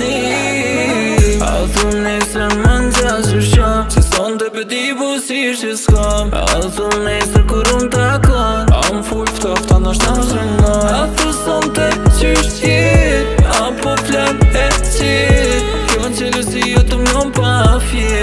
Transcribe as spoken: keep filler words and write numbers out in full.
besni A thun nesër më nxasur sham që son të pëti busisht që s'kam A thun nesër kur unë takon A më full ftofta në shtam shrëngon A thu son të qysh jet A po flan e qit Kjo në qelusi jo të mjon pa fjet